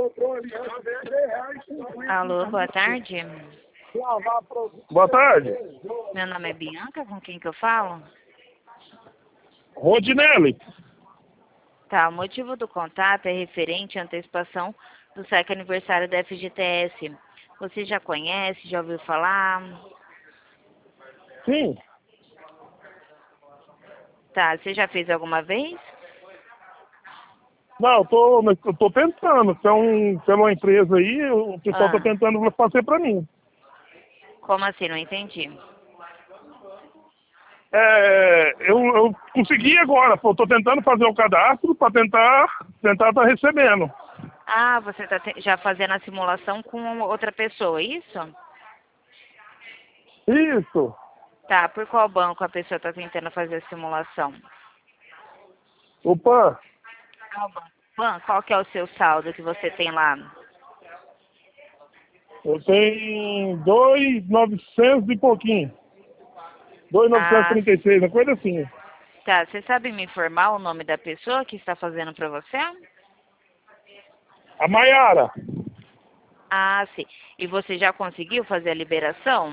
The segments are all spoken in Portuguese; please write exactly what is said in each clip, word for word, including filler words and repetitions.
Alô, boa tarde. Boa tarde. Meu nome é Bianca, com quem que eu falo? Rodinelli. Tá, o motivo do contato é referente à antecipação do sétimo aniversário da F G T S. Você já conhece, já ouviu falar? Sim. Tá, você já fez alguma vez? Não, eu tô, eu tô tentando. Então, pela uma empresa aí, o pessoal Ah, tá tentando fazer pra mim. como assim? Não entendi. É, eu, eu consegui agora. Eu tô tentando fazer o cadastro pra tentar tentar tá recebendo. Ah, você está já fazendo a simulação com outra pessoa, isso? Isso. Tá, por qual banco a pessoa está tentando fazer a simulação? Opa, Qual banco? Ban- Qual que é o seu saldo que você tem lá? eu tenho dois mil novecentos e pouquinho. dois mil novecentos e Ah, trinta e seis, uma coisa assim. tá. Você sabe me informar o nome da pessoa que está fazendo para você? A Maiara. Ah, sim. E você já conseguiu fazer a liberação?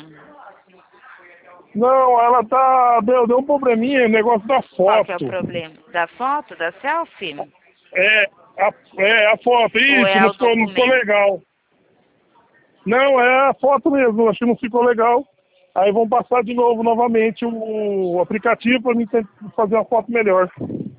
Não, ela tá. Deu, deu um probleminha, o negócio da Qual que é o foto. problema? Da foto, da selfie? É a, é a foto, Ou isso, é não o ficou, não ficou documento? legal. Não, é a foto mesmo, acho que não ficou legal. Aí vão passar de novo, novamente, o, o aplicativo para mim ter- fazer uma foto melhor.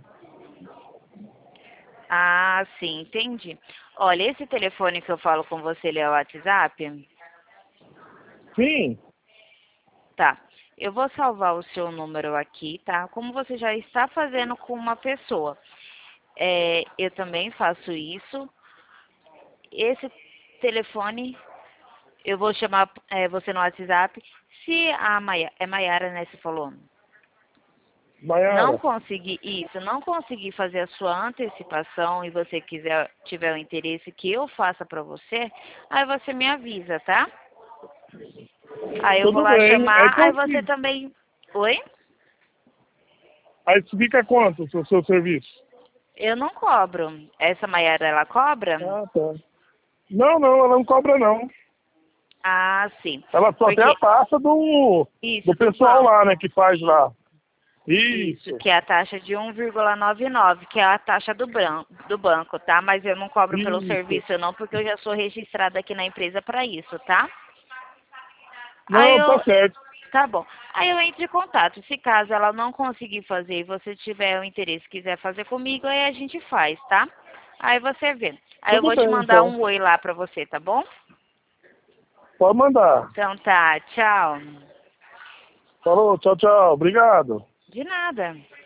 Ah, sim, entendi. Olha, esse telefone que eu falo com você, ele é o WhatsApp? Sim, Tá. Eu vou salvar o seu número aqui, tá? Como você já está fazendo com uma pessoa. É, eu também faço isso. Esse telefone, eu vou chamar é, você no WhatsApp. Se a Maia, é Maiara, né, você falou? Não Maiara. conseguir isso, não conseguir fazer a sua antecipação e você quiser, tiver o interesse que eu faça pra você, aí você me avisa, tá? Aí eu vou Tudo lá bem. Aí, chamar, aí você consigo. também... Oi? Aí fica quanto o seu, seu serviço? Eu não cobro. Essa Maiara, ela cobra? Ah, tá. Não, não, ela não cobra não. Ah, sim. Ela só tem a Porque taxa do, isso, do do pessoal banco. lá, né, que faz lá. Isso, Isso, que é a taxa de um vírgula noventa e nove, que é a taxa do, bran do banco, tá? Mas eu não cobro pelo isso. serviço não, porque eu já sou registrada aqui na empresa para isso, tá? Aí Não, tá eu... certo. Tá bom. Aí eu entro em contato. Se caso ela não conseguir fazer e você tiver o interesse, quiser fazer comigo, aí a gente faz, tá? Aí você vê. Aí eu Tudo vou te bem, mandar então. um oi lá pra você, tá bom? Pode mandar. Então tá, tchau. Falou, tchau, tchau. Obrigado. De nada.